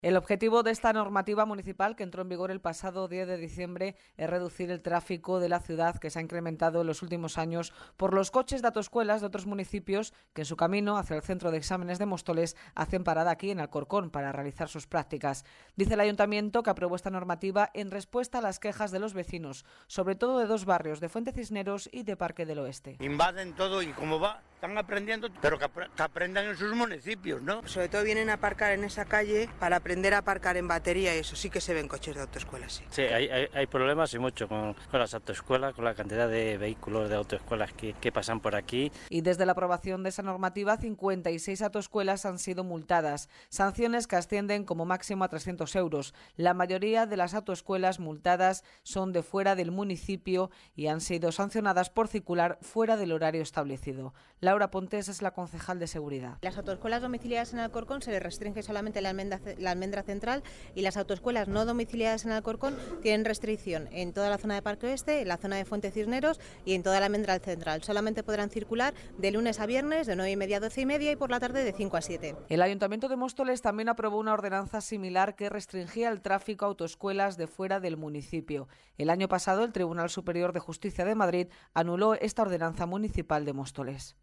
El objetivo de esta normativa municipal, que entró en vigor el pasado 10 de diciembre, es reducir el tráfico de la ciudad, que se ha incrementado en los últimos años por los coches de autoescuelas de otros municipios que en su camino hacia el centro de exámenes de Móstoles hacen parada aquí en Alcorcón para realizar sus prácticas. Dice el ayuntamiento que aprobó esta normativa en respuesta a las quejas de los vecinos, sobre todo de dos barrios, de Fuente Cisneros y de Parque del Oeste. Invaden todo y como va, están aprendiendo, pero que aprendan en sus municipios, ¿no? Sobre todo vienen a aparcar en esa calle para aprender a aparcar en batería y eso sí que se ven coches de autoescuelas, sí. Sí, hay problemas y mucho con las autoescuelas, con la cantidad de vehículos de autoescuelas que pasan por aquí. Y desde la aprobación de esa normativa, 56 autoescuelas han sido multadas, sanciones que ascienden como máximo a 300 euros. La mayoría de las autoescuelas multadas son de fuera del municipio y han sido sancionadas por circular fuera del horario establecido. Laura Pontes es la concejal de seguridad. Las autoescuelas domiciliadas en Alcorcón se les restringe solamente la almendra central, y las autoescuelas no domiciliadas en Alcorcón tienen restricción en toda la zona de Parque Oeste, en la zona de Fuente Cisneros y en toda la almendra central. Solamente podrán circular de lunes a viernes de 9:30 a 12:30 y por la tarde de 5 a 7. El Ayuntamiento de Móstoles también aprobó una ordenanza similar que restringía el tráfico a autoescuelas de fuera del municipio. El año pasado, el Tribunal Superior de Justicia de Madrid anuló esta ordenanza municipal de Móstoles.